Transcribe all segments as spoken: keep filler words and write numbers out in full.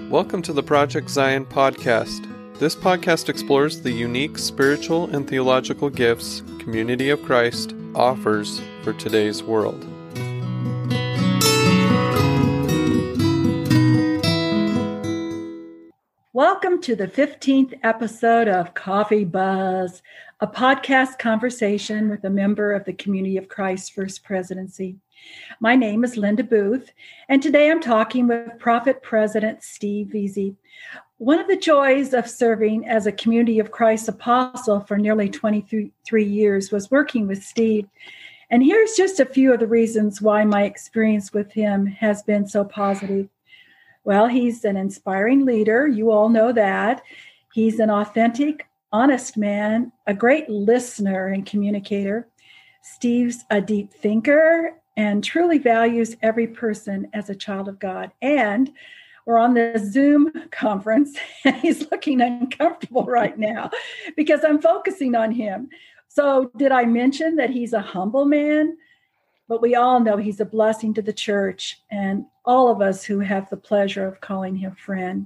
Welcome to the Project Zion podcast. This podcast explores the unique spiritual and theological gifts Community of Christ offers for today's world. Welcome to the fifteenth episode of Coffee Buzz, a podcast conversation with a member of the Community of Christ First Presidency. My name is Linda Booth, and today I'm talking with Prophet President Steve Veazey. One of the joys of serving as a Community of Christ apostle for nearly twenty-three years was working with Steve. And here's just a few of the reasons why my experience with him has been so positive. Well, he's an inspiring leader. You all know that. He's an authentic, honest man, a great listener and communicator. Steve's a deep thinker and truly values every person as a child of God. And we're on the Zoom conference, and he's looking uncomfortable right now because I'm focusing on him. So did I mention that he's a humble man? But we all know he's a blessing to the church and all of us who have the pleasure of calling him friend.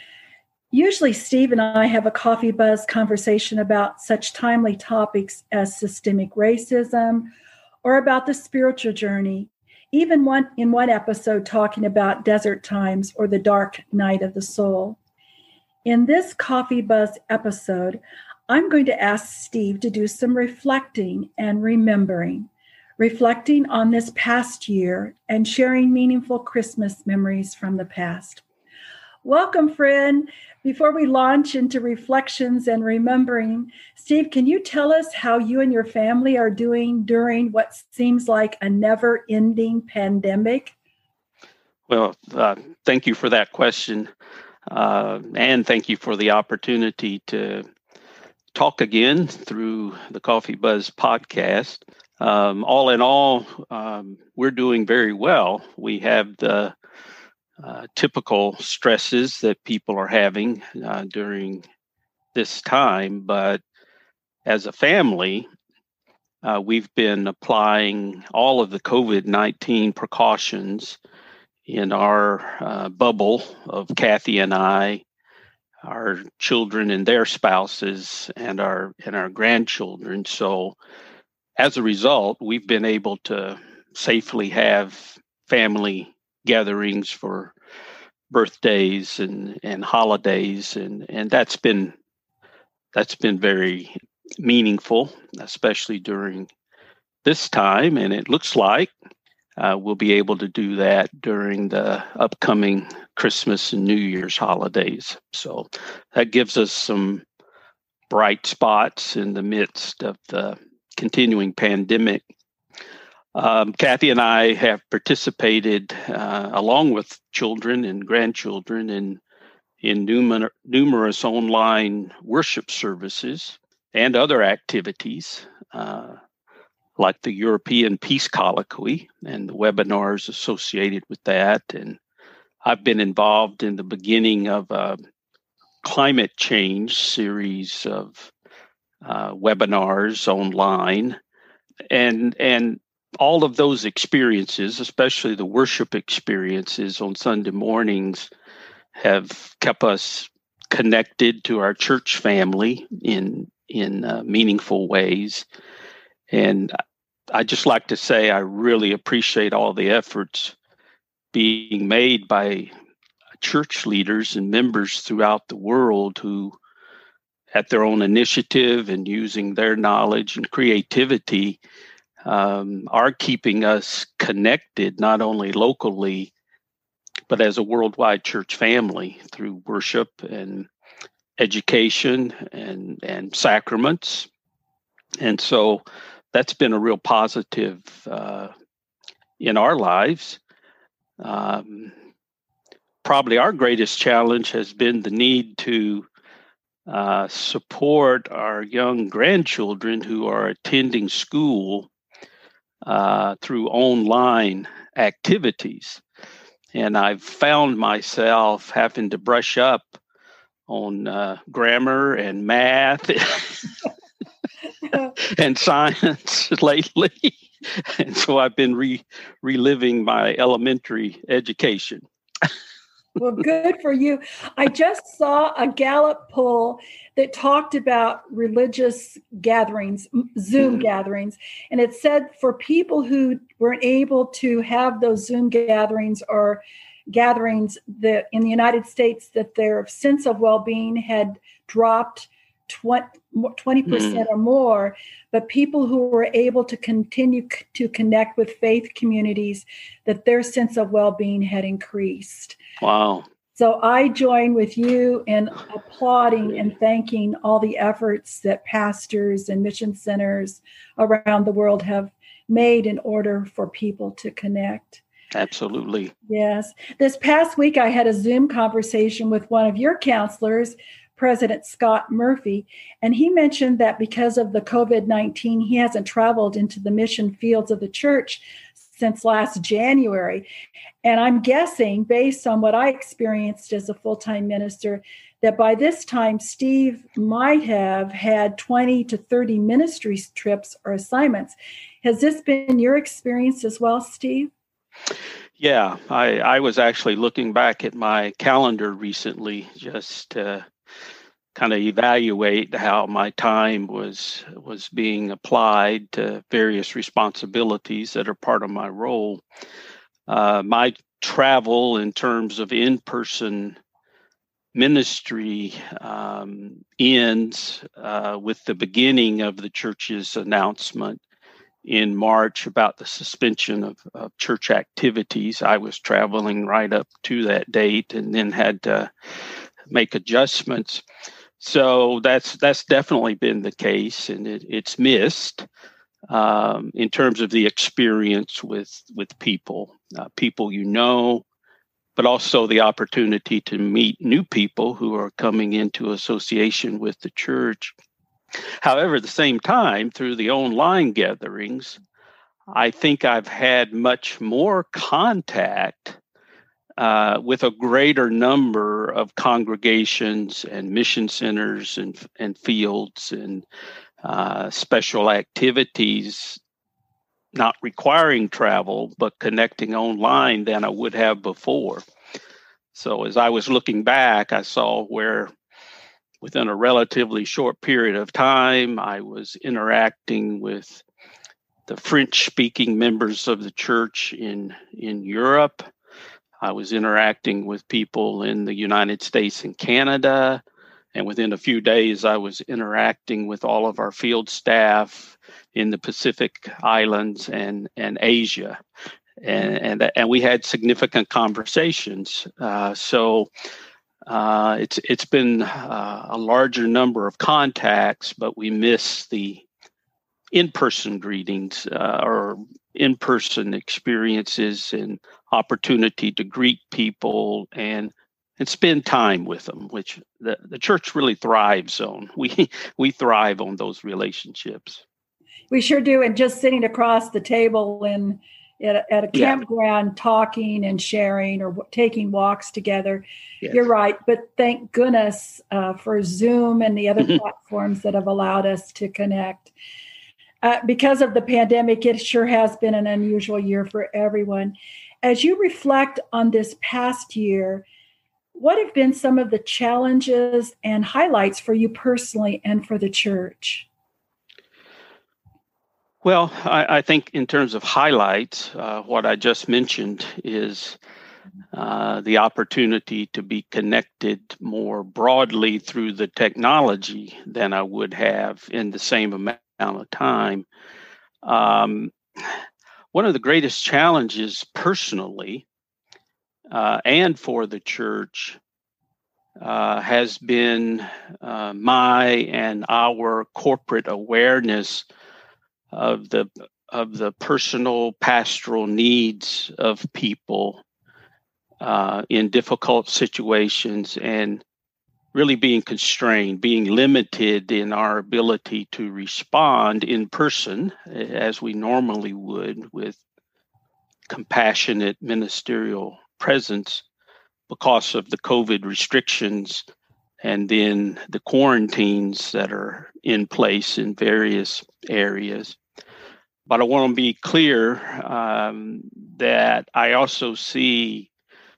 Usually Steve and I have a coffee buzz conversation about such timely topics as systemic racism or about the spiritual journey, even one in one episode talking about desert times or the dark night of the soul. In this coffee buzz episode, I'm going to ask Steve to do some reflecting and remembering. Reflecting on this past year and sharing meaningful Christmas memories from the past. Welcome, friend. Before we launch into reflections and remembering, Steve, can you tell us how you and your family are doing during what seems like a never-ending pandemic? Well, uh, thank you for that question. Uh, and thank you for the opportunity to talk again through the Coffee Buzz podcast. Um, all in all, um, we're doing very well. We have the uh, typical stresses that people are having uh, during this time, but as a family, uh, we've been applying all of the COVID nineteen precautions in our uh, bubble of Kathy and I, our children and their spouses, and our and our grandchildren. So as a result, we've been able to safely have family gatherings for birthdays and, and holidays, and, and that's been that's been very meaningful, especially during this time. And it looks like uh, we'll be able to do that during the upcoming Christmas and New Year's holidays. So that gives us some bright spots in the midst of the continuing pandemic. Um, Kathy and I have participated, uh, along with children and grandchildren, in in numer- numerous online worship services and other activities, uh, like the European Peace Colloquy and the webinars associated with that. And I've been involved in the beginning of a climate change series of Uh, webinars online, and and all of those experiences, especially the worship experiences on Sunday mornings, have kept us connected to our church family in in uh, meaningful ways. And I just like to say I really appreciate all the efforts being made by church leaders and members throughout the world who, at their own initiative and using their knowledge and creativity, um, are keeping us connected, not only locally, but as a worldwide church family through worship and education and, and sacraments. And so that's been a real positive uh, in our lives. Um, probably our greatest challenge has been the need to Uh, support our young grandchildren who are attending school uh, through online activities. And I've found myself having to brush up on uh, grammar and math and science lately. And so I've been re- reliving my elementary education. Well, good for you. I just saw a Gallup poll that talked about religious gatherings, Zoom mm-hmm. gatherings, and it said for people who weren't able to have those Zoom gatherings or gatherings that in the United States, that their sense of well-being had dropped twenty percent mm. or more, but people who were able to continue c- to connect with faith communities, that their sense of well-being had increased. Wow. So I join with you in applauding and thanking all the efforts that pastors and mission centers around the world have made in order for people to connect. Absolutely. Yes. This past week, I had a Zoom conversation with one of your counselors, President Scott Murphy, and he mentioned that because of the covid nineteen, he hasn't traveled into the mission fields of the church since last January. And I'm guessing, based on what I experienced as a full-time minister, that by this time, Steve might have had twenty to thirty ministry trips or assignments. Has this been your experience as well, Steve? Yeah, I, I was actually looking back at my calendar recently, just to kind of evaluate how my time was was being applied to various responsibilities that are part of my role. Uh, my travel in terms of in-person ministry um, ends uh, with the beginning of the church's announcement in March about the suspension of, of church activities. I was traveling right up to that date and then had to make adjustments. So that's that's definitely been the case, and it, it's missed um, in terms of the experience with with people, uh, people you know, but also the opportunity to meet new people who are coming into association with the church. However, at the same time, through the online gatherings, I think I've had much more contact Uh, with a greater number of congregations and mission centers and, and fields and uh, special activities, not requiring travel, but connecting online than I would have before. So as I was looking back, I saw where within a relatively short period of time, I was interacting with the French-speaking members of the church in, in Europe. I was interacting with people in the United States and Canada, and within a few days, I was interacting with all of our field staff in the Pacific Islands and, and Asia, and, and and we had significant conversations. Uh, so uh, it's it's been uh, a larger number of contacts, but we miss the in-person greetings uh, or in-person experiences and opportunity to greet people and and spend time with them, which the, the church really thrives on. We we thrive on those relationships. We sure do. And just sitting across the table in at a, at a campground, yeah. talking and sharing or w- taking walks together. Yes. You're right. But thank goodness uh, for Zoom and the other platforms that have allowed us to connect. Uh, because of the pandemic, it sure has been an unusual year for everyone. As you reflect on this past year, what have been some of the challenges and highlights for you personally and for the church? Well, I, I think in terms of highlights, uh, what I just mentioned is uh, the opportunity to be connected more broadly through the technology than I would have in the same amount of time. Um, one of the greatest challenges personally uh, and for the church uh, has been uh, my and our corporate awareness of the of the personal pastoral needs of people uh, in difficult situations, and really being constrained, being limited in our ability to respond in person as we normally would with compassionate ministerial presence because of the COVID restrictions and then the quarantines that are in place in various areas. But I want to be clear um, that I also see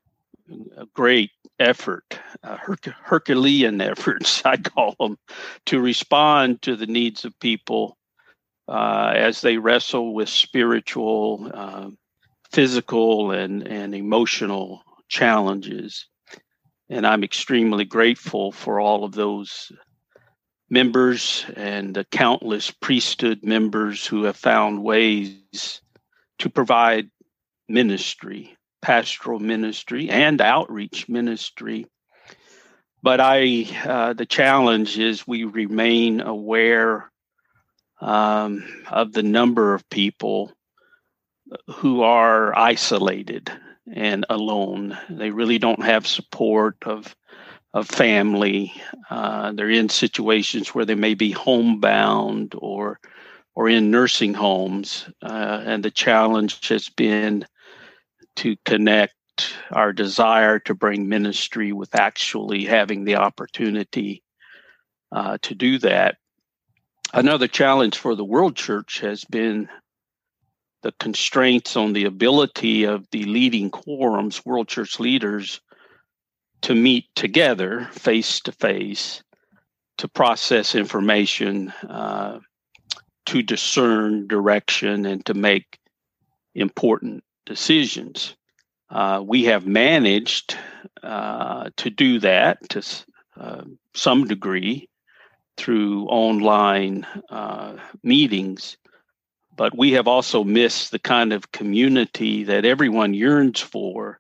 a great effort, uh, Herc- Herculean efforts, I call them, to respond to the needs of people uh, as they wrestle with spiritual, uh, physical, and, and emotional challenges. And I'm extremely grateful for all of those members and the countless priesthood members who have found ways to provide ministry, pastoral ministry, and outreach ministry. But I, uh, the challenge is we remain aware um, of the number of people who are isolated and alone. They really don't have support of of family. Uh, they're in situations where they may be homebound or or in nursing homes. Uh, and the challenge has been to connect our desire to bring ministry with actually having the opportunity uh, to do that. Another challenge for the World Church has been the constraints on the ability of the leading quorums, World Church leaders, to meet together face to face, to process information, uh, to discern direction, and to make important decisions. Uh, we have managed uh, to do that to uh, some degree through online uh, meetings, but we have also missed the kind of community that everyone yearns for.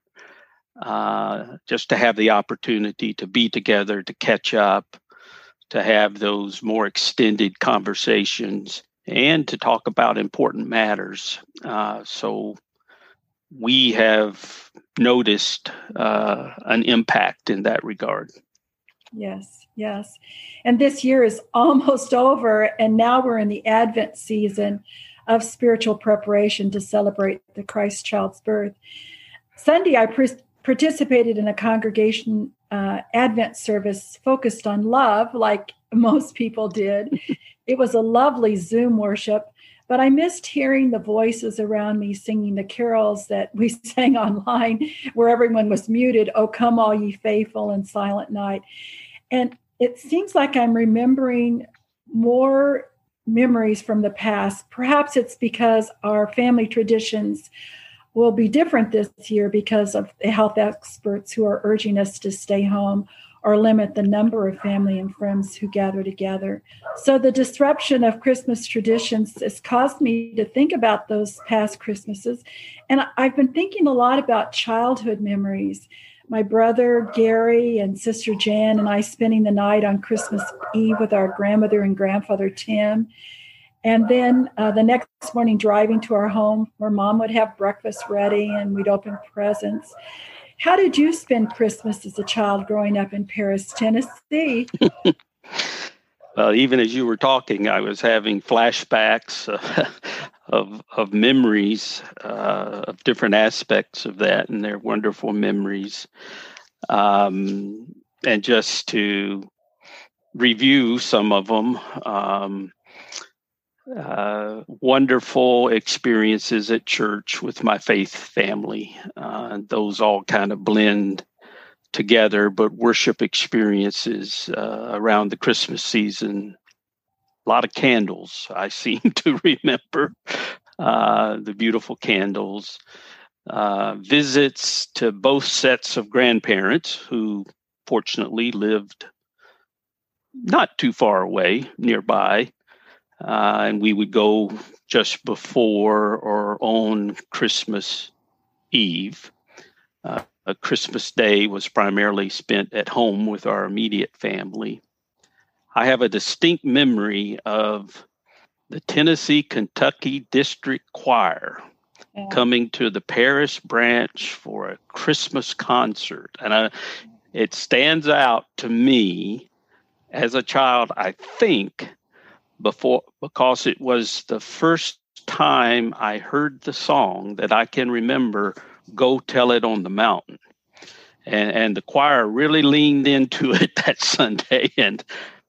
Uh, just to have the opportunity to be together, to catch up, to have those more extended conversations, and to talk about important matters. Uh, so we have noticed uh, an impact in that regard. Yes, yes. And this year is almost over, and now we're in the Advent season of spiritual preparation to celebrate the Christ child's birth. Sunday, I pre- participated in a congregation uh, Advent service focused on love, like most people did. It was a lovely Zoom worship, but I missed hearing the voices around me singing the carols that we sang online, where everyone was muted. "Oh, come all ye faithful," and "Silent Night." And it seems like I'm remembering more memories from the past. Perhaps it's because our family traditions will be different this year because of the health experts who are urging us to stay home or limit the number of family and friends who gather together. So the disruption of Christmas traditions has caused me to think about those past Christmases. And I've been thinking a lot about childhood memories. My brother Gary and sister Jan and I spending the night on Christmas Eve with our grandmother and grandfather Tim. And then uh, the next morning driving to our home where Mom would have breakfast ready and we'd open presents. How did you spend Christmas as a child growing up in Paris, Tennessee? Well, even as you were talking, I was having flashbacks uh, of of memories uh, of different aspects of that, and they're wonderful memories. Um, and just to review some of them, um, Uh, wonderful experiences at church with my faith family. Uh, those all kind of blend together, but worship experiences uh, around the Christmas season. A lot of candles, I seem to remember, uh, the beautiful candles. Uh, visits to both sets of grandparents who fortunately lived not too far away, nearby. Uh, and we would go just before or on Christmas Eve. Uh, a Christmas Day was primarily spent at home with our immediate family. I have a distinct memory of the Tennessee Kentucky District Choir yeah. coming to the Paris branch for a Christmas concert. And I, it stands out to me as a child, I think, before because it was the first time I heard the song that I can remember, "Go Tell It on the Mountain." And, and the choir really leaned into it that Sunday, and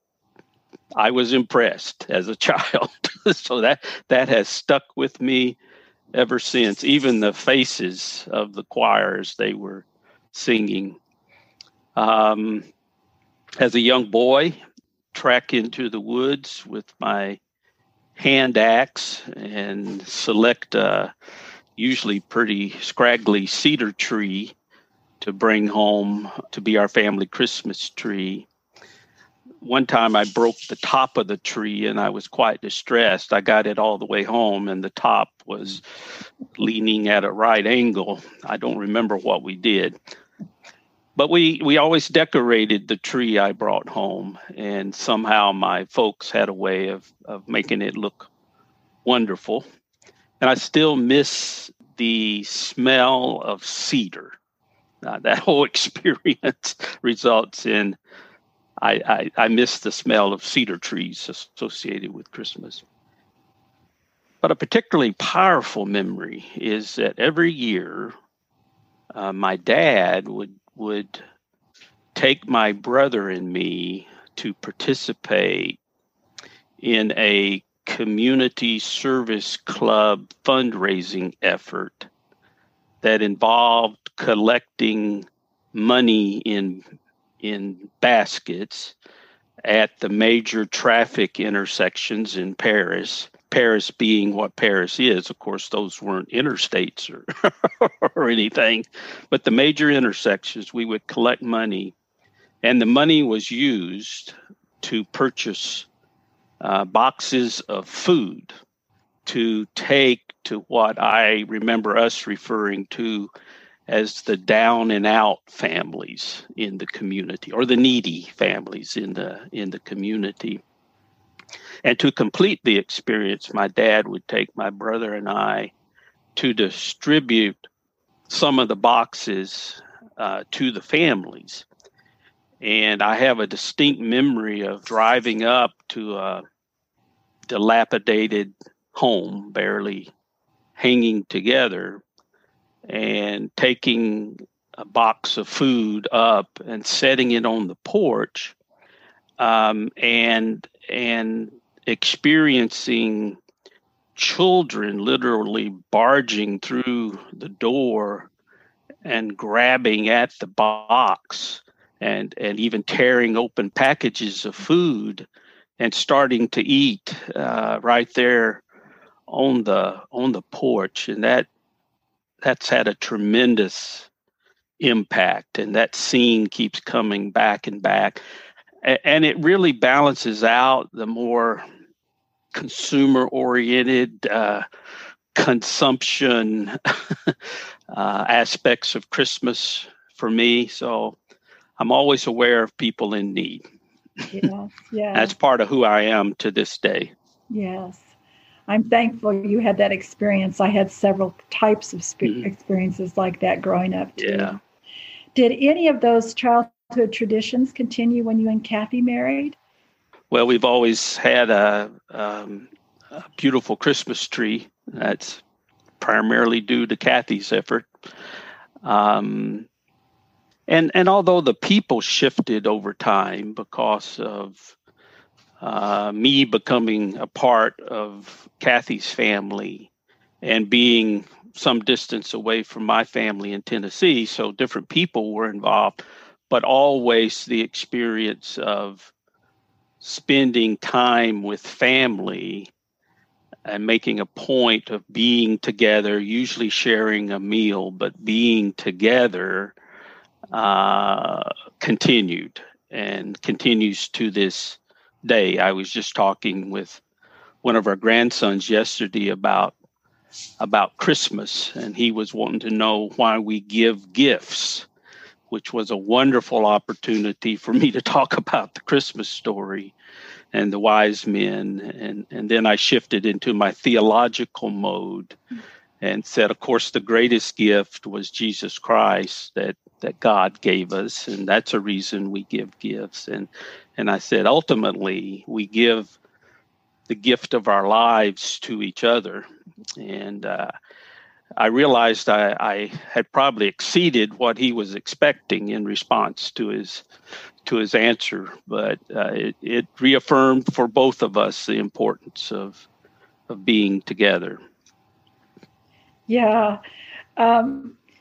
I was impressed as a child. So that, that has stuck with me ever since. Even the faces of the choirs, they were singing. Um, as a young boy, trek into the woods with my hand axe and select a usually pretty scraggly cedar tree to bring home to be our family Christmas tree. One time I broke the top of the tree and I was quite distressed. I got it all the way home and the top was leaning at a right angle. I don't remember what we did. But we, we always decorated the tree I brought home, and somehow my folks had a way of, of making it look wonderful. And I still miss the smell of cedar. Uh, that whole experience results in, I, I, I miss the smell of cedar trees associated with Christmas. But a particularly powerful memory is that every year, uh, my dad would would take my brother and me to participate in a community service club fundraising effort that involved collecting money in in baskets at the major traffic intersections in Paris. Paris being what Paris is. Of course, those weren't interstates or, or anything, but the major intersections, we would collect money, and the money was used to purchase uh, boxes of food to take to what I remember us referring to as the down and out families in the community, or the needy families in the in the community. And to complete the experience, my dad would take my brother and I to distribute some of the boxes uh, to the families. And I have a distinct memory of driving up to a dilapidated home, barely hanging together, and taking a box of food up and setting it on the porch, um, and and experiencing children literally barging through the door and grabbing at the box and, and even tearing open packages of food and starting to eat uh, right there on the on the porch. And that that's had a tremendous impact. And that scene keeps coming back and back. And it really balances out the more consumer-oriented uh, consumption uh, aspects of Christmas for me. So I'm always aware of people in need. Yeah, yeah. That's part of who I am to this day. Yes. I'm thankful you had that experience. I had several types of sp- mm-hmm. experiences like that growing up, too. Yeah. Did any of those childhood traditions continue when you and Kathy married? Well, we've always had a, um, a beautiful Christmas tree. That's primarily due to Kathy's effort. Um, and and although the people shifted over time because of uh, me becoming a part of Kathy's family and being some distance away from my family in Tennessee, so different people were involved, but always the experience of spending time with family and making a point of being together, usually sharing a meal, but being together uh, continued and continues to this day. I was just talking with one of our grandsons yesterday about about Christmas, and he was wanting to know why we give gifts, which was a wonderful opportunity for me to talk about the Christmas story and the wise men. And, and then I shifted into my theological mode and said, of course, the greatest gift was Jesus Christ that, that God gave us. And that's a reason we give gifts. And, and I said, ultimately, we give the gift of our lives to each other. And uh, I realized I, I had probably exceeded what he was expecting in response to his to his answer, but uh, it, it reaffirmed for both of us the importance of of being together. Yeah. Um,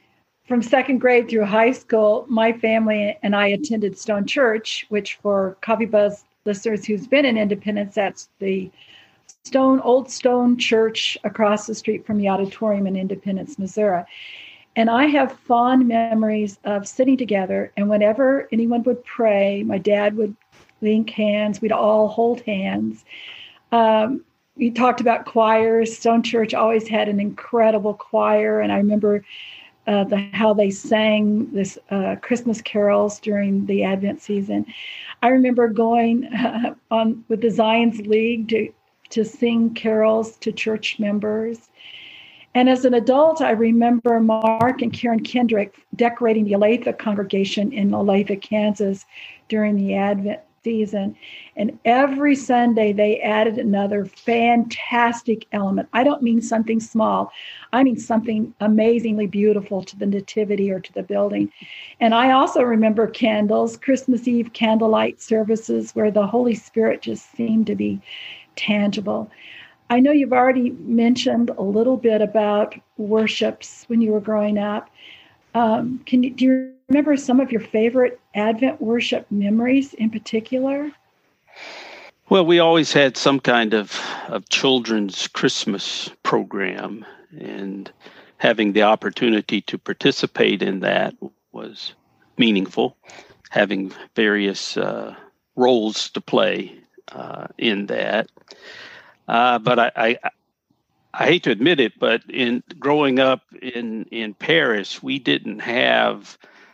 from second grade through high school, my family and I attended Stone Church, which for Coffee Buzz listeners who's been in Independence, that's the Stone Old Stone Church across the street from the auditorium in Independence, Missouri. And I have fond memories of sitting together, and whenever anyone would pray, my dad would link hands, we'd all hold hands. Um, we talked about choirs. Stone Church always had an incredible choir, and I remember uh, the, how they sang this uh, Christmas carols during the Advent season. I remember going uh, on with the Zion's League to, to sing carols to church members. And as an adult, I remember Mark and Karen Kendrick decorating the Olathe congregation in Olathe, Kansas during the Advent season. And every Sunday, they added another fantastic element. I don't mean something small. I mean something amazingly beautiful to the nativity or to the building. And I also remember candles, Christmas Eve candlelight services where the Holy Spirit just seemed to be tangible. I know you've already mentioned a little bit about worships when you were growing up. Um, can you, do you remember some of your favorite Advent worship memories in particular? Well, we always had some kind of, of children's Christmas program, and having the opportunity to participate in that was meaningful, having various uh, roles to play uh, in that. Uh, but I, I I hate to admit it, but in growing up in, in Paris, we didn't have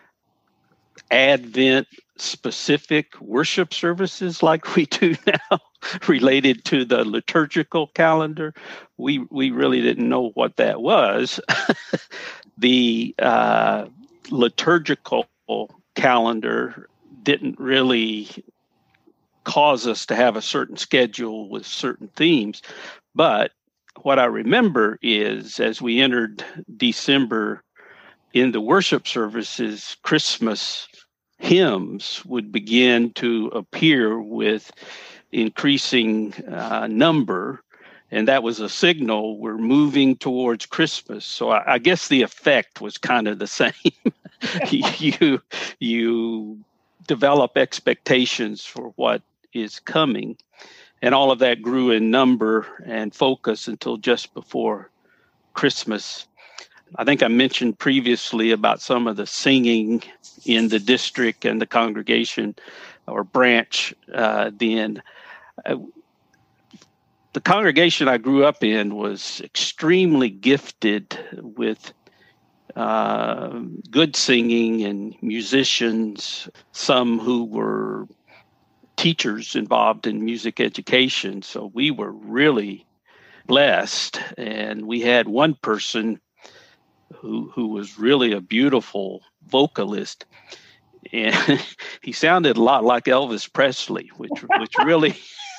Advent specific worship services like we do now related to the liturgical calendar. We we really didn't know what that was. The uh, liturgical calendar didn't really cause us to have a certain schedule with certain themes. But what I remember is as we entered December in the worship services, Christmas hymns would begin to appear with increasing uh, number. And that was a signal we're moving towards Christmas. So I, I guess the effect was kind of the same. you, you develop expectations for what is coming, and all of that grew in number and focus until just before Christmas. I think I mentioned previously about some of the singing in the district and the congregation or branch uh, then. Uh, the congregation I grew up in was extremely gifted with uh, good singing and musicians, some who were teachers involved in music education. So we were really blessed. And we had one person who who was really a beautiful vocalist. And he sounded a lot like Elvis Presley, which which really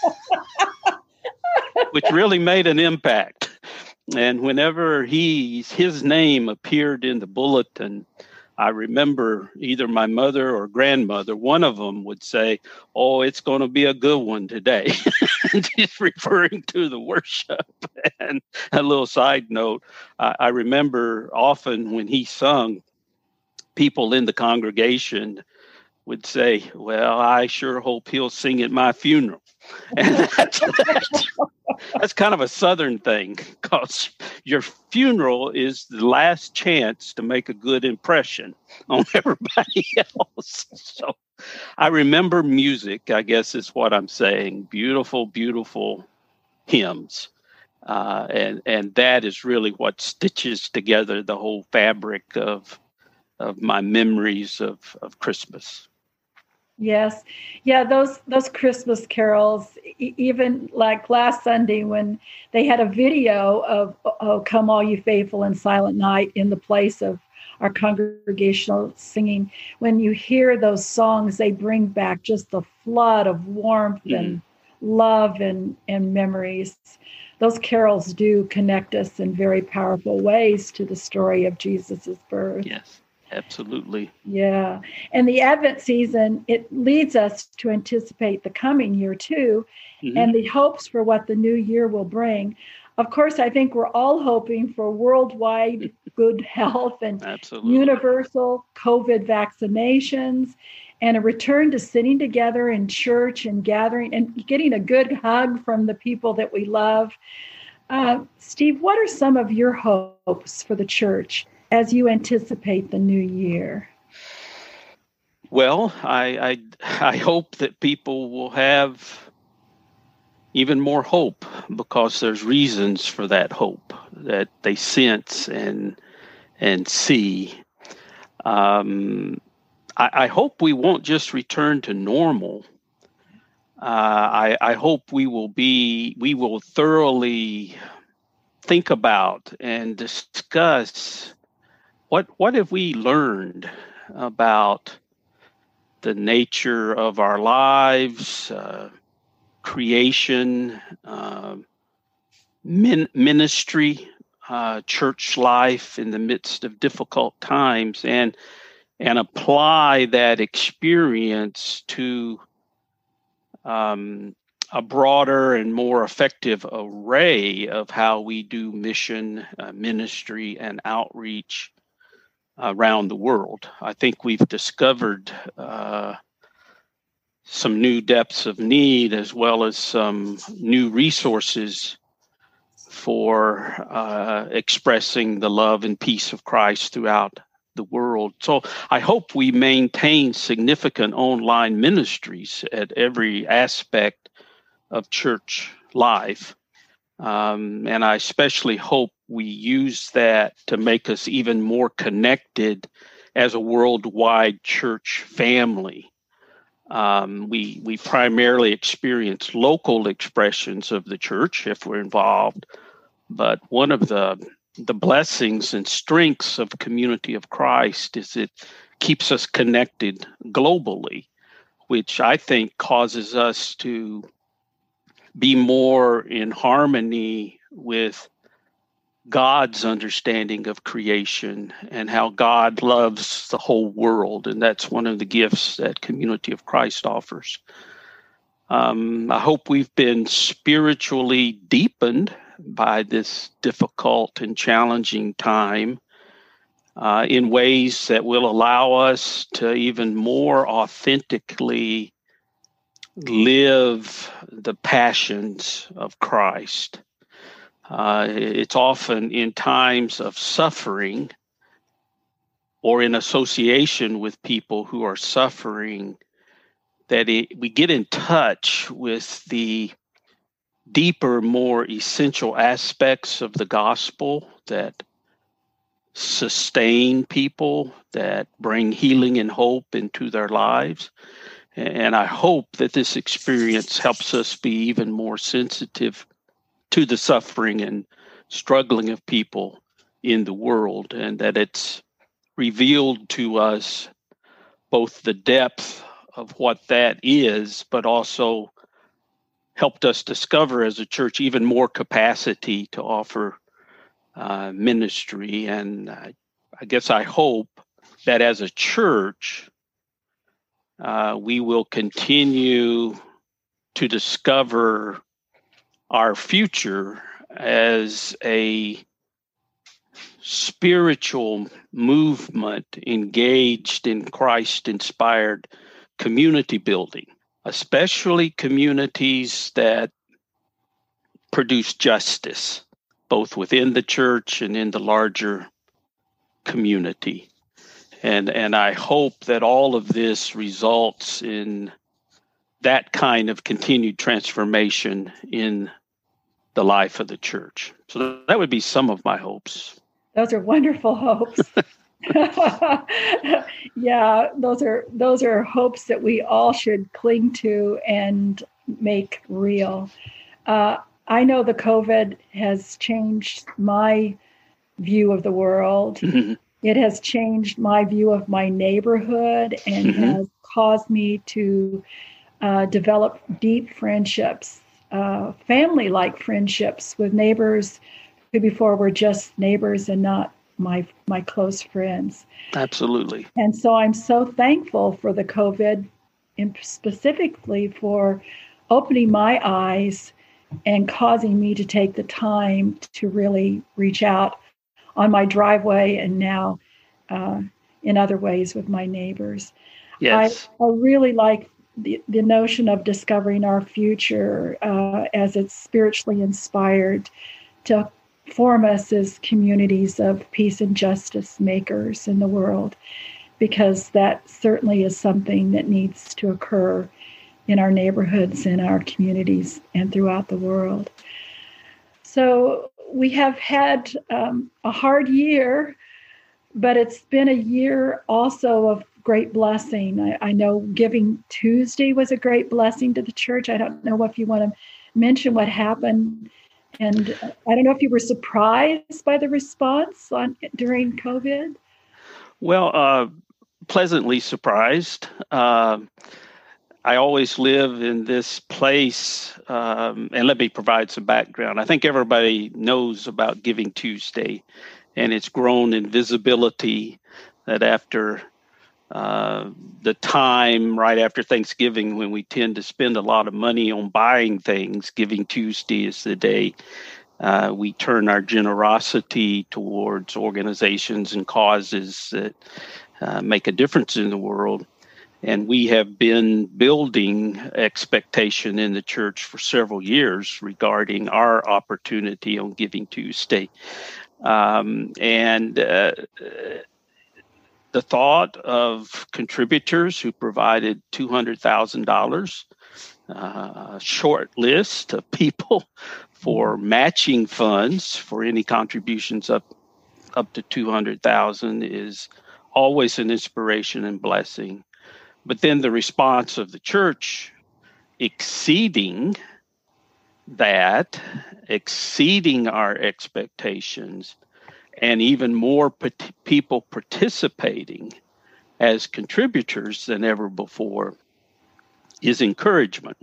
which really made an impact. And whenever he his name appeared in the bulletin, I remember either my mother or grandmother, one of them would say, "Oh, it's going to be a good one today." Just referring to the worship. And a little side note, I, I remember often when he sung, people in the congregation would say, "Well, I sure hope he'll sing at my funeral." And that's, that's, that's kind of a Southern thing, because your funeral is the last chance to make a good impression on everybody else. So I remember music, I guess is what I'm saying. Beautiful, beautiful hymns. Uh, and, and that is really what stitches together the whole fabric of, of my memories of, of Christmas. Yes. Yeah, those those Christmas carols, e- even like last Sunday when they had a video of, oh, Come All You Faithful in Silent Night in the place of our congregational singing. When you hear those songs, they bring back just the flood of warmth mm. and love and, and memories. Those carols do connect us in very powerful ways to the story of Jesus's birth. Yes. Absolutely. Yeah. And the Advent season, it leads us to anticipate the coming year too, mm-hmm. and the hopes for what the new year will bring. of course, I think we're all hoping for worldwide good health and Absolutely. universal COVID vaccinations and a return to sitting together in church and gathering and getting a good hug from the people that we love. Uh, Steve, what are some of your hopes for the church as you anticipate the new year? Well, I, I, I hope that people will have even more hope, because there's reasons for that hope that they sense and and see. Um, I, I hope we won't just return to normal. Uh, I, I hope we will be we will thoroughly think about and discuss what what have we learned about the nature of our lives, uh, creation, uh, min- ministry, uh, church life in the midst of difficult times, and and apply that experience to um, a broader and more effective array of how we do mission, uh, ministry, and outreach around the world. I think we've discovered uh, some new depths of need, as well as some new resources for uh, expressing the love and peace of Christ throughout the world. So I hope we maintain significant online ministries at every aspect of church life. Um, and I especially hope we use that to make us even more connected as a worldwide church family. Um, we we primarily experience local expressions of the church if we're involved, but one of the the blessings and strengths of Community of Christ is it keeps us connected globally, which I think causes us to be more in harmony with God's understanding of creation and how God loves the whole world. And that's one of the gifts that Community of Christ offers. Um, I hope we've been spiritually deepened by this difficult and challenging time uh, in ways that will allow us to even more authentically live the passions of Christ. Uh, it's often in times of suffering or in association with people who are suffering that it, we get in touch with the deeper, more essential aspects of the gospel that sustain people, that bring healing and hope into their lives. And I hope that this experience helps us be even more sensitive to the suffering and struggling of people in the world, and that it's revealed to us both the depth of what that is, but also helped us discover as a church even more capacity to offer uh, ministry. And uh, I guess I hope that as a church, uh, we will continue to discover our future as a spiritual movement engaged in Christ-inspired community building, especially communities that produce justice, both within the church and in the larger community. And, and I hope that all of this results in that kind of continued transformation in the life of the church. So that would be some of my hopes. Those are wonderful hopes. Yeah, those are those are hopes that we all should cling to and make real. Uh, I know the COVID has changed my view of the world. Mm-hmm. It has changed my view of my neighborhood and mm-hmm. has caused me to uh, develop deep friendships, uh, family-like friendships with neighbors who before were just neighbors and not my my close friends. Absolutely. And so I'm so thankful for the COVID, and specifically for opening my eyes and causing me to take the time to really reach out on my driveway and now uh, in other ways with my neighbors. Yes. I, I really like the, the notion of discovering our future uh, as it's spiritually inspired to form us as communities of peace and justice makers in the world, because that certainly is something that needs to occur in our neighborhoods, in our communities, and throughout the world. So we have had um, a hard year, but it's been a year also of great blessing. I, I know Giving Tuesday was a great blessing to the church. I don't know if you want to mention what happened. And I don't know if you were surprised by the response on during COVID. Well, uh, pleasantly surprised. Uh, I always live in this place, um, and let me provide some background. I think everybody knows about Giving Tuesday, and it's grown in visibility that after uh, the time right after Thanksgiving, when we tend to spend a lot of money on buying things, Giving Tuesday is the day uh, we turn our generosity towards organizations and causes that uh, make a difference in the world. And we have been building expectation in the church for several years regarding our opportunity on Giving Tuesday. Um, and uh, the thought of contributors who provided two hundred thousand dollars, uh, a short list of people for matching funds for any contributions up, up to two hundred thousand dollars is always an inspiration and blessing. But then the response of the church exceeding that, exceeding our expectations, and even more pat- people participating as contributors than ever before is encouragement.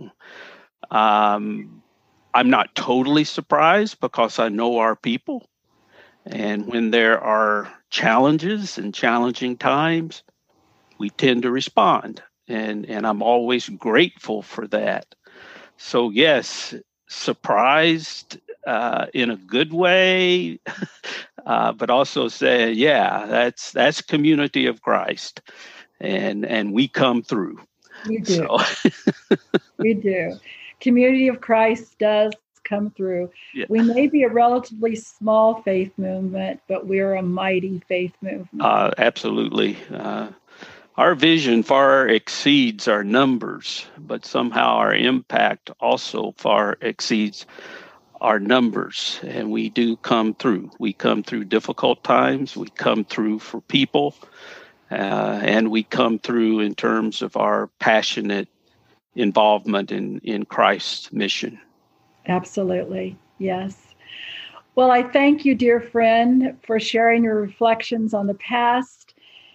Um, I'm not totally surprised because I know our people. And when there are challenges and challenging times, we tend to respond, and, and I'm always grateful for that. So yes, surprised uh, in a good way, uh, but also say, yeah, that's that's community of Christ, and and we come through. We do. So. We do. Community of Christ does come through. Yeah. We may be a relatively small faith movement, but we're a mighty faith movement. Uh, absolutely. Uh, Our vision far exceeds our numbers, but somehow our impact also far exceeds our numbers. And we do come through. We come through difficult times. We come through for people. Uh, and we come through in terms of our passionate involvement in, in Christ's mission. Absolutely. Yes. Well, I thank you, dear friend, for sharing your reflections on the past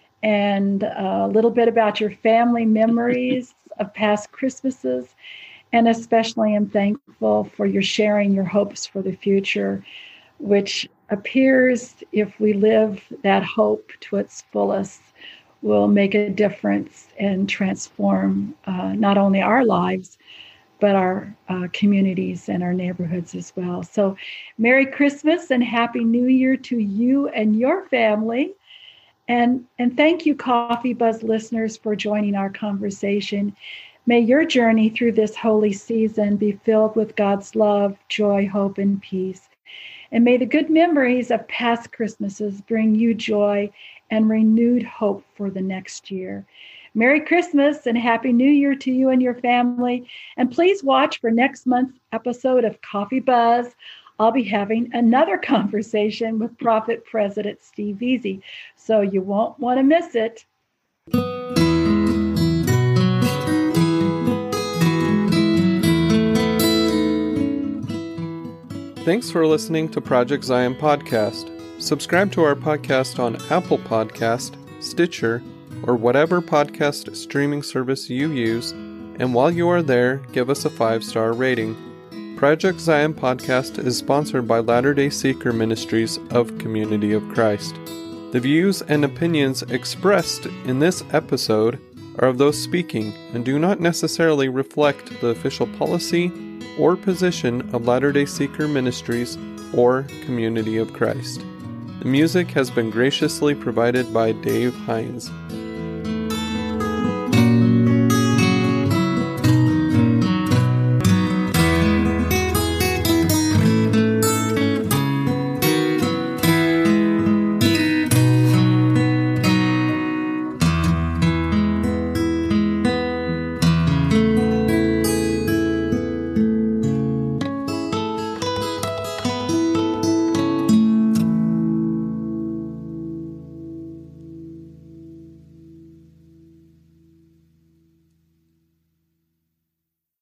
and a little bit about your family memories of past Christmases. And especially I'm thankful for your sharing your hopes for the future, which appears, if we live that hope to its fullest, will make a difference and transform uh, not only our lives, but our uh, communities and our neighborhoods as well. So Merry Christmas and Happy New Year to you and your family. And, and thank you, Coffee Buzz listeners, for joining our conversation. May your journey through this holy season be filled with God's love, joy, hope, and peace. And may the good memories of past Christmases bring you joy and renewed hope for the next year. Merry Christmas and Happy New Year to you and your family. And please watch for next month's episode of Coffee Buzz. I'll be having another conversation with Prophet President Steve Veazey, so you won't want to miss it. Thanks for listening to Project Zion Podcast. Subscribe to our podcast on Apple Podcast, Stitcher, or whatever podcast streaming service you use, and while you are there, give us a five-star rating. Project Zion Podcast is sponsored by Latter-day Seeker Ministries of Community of Christ. The views and opinions expressed in this episode are of those speaking and do not necessarily reflect the official policy or position of Latter-day Seeker Ministries or Community of Christ. The music has been graciously provided by Dave Hines.